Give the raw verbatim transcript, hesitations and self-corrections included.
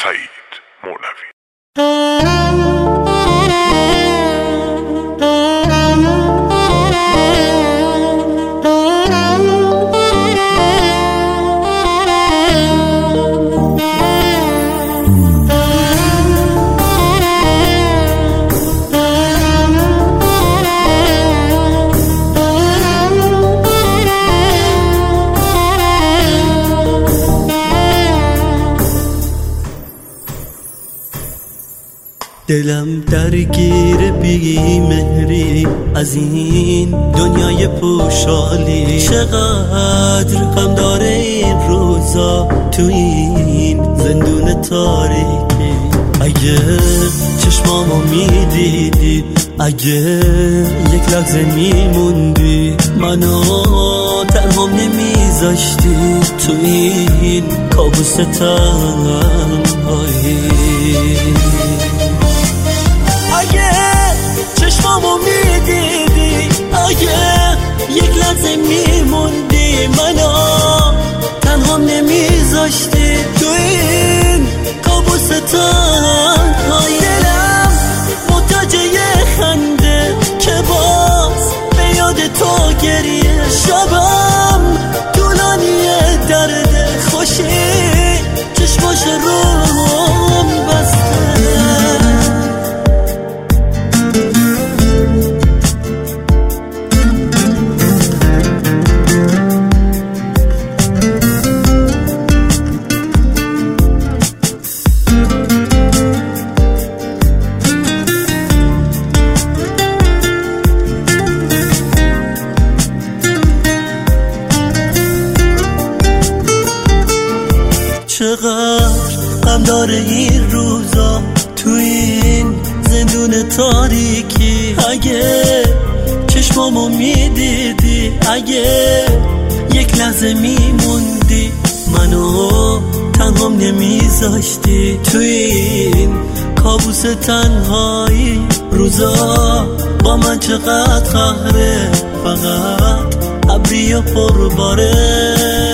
سعید مولوی. دلم درگیر بی مهری از این دنیای پوشالی، چقدر غم داره این روزا تو این زندون تاریکی. اگه چشمامو میدیدی، اگه یک لحظه میموندی، منو تنهام نمیذاشتی تو این کابوس تنهایی. اگه چشمامو میدیدی، اگه یک لحظه میموندی، منو تنهام نمیذاشتی تو این کابوس تنهایی. دلم محتاج یه خنده که باز به یاد تو گریه، شبم طولانیه درد خوشی چشماش روم بسته. چقدر غم داره این روزا تو این زندون تاریکی. اگه چشمامو میدیدی، اگه یک لحظه میموندی، منو تنهام نمیذاشتی تو این کابوس تنهایی. روزا با من چقدر قهره، فقط ابری و پرباره.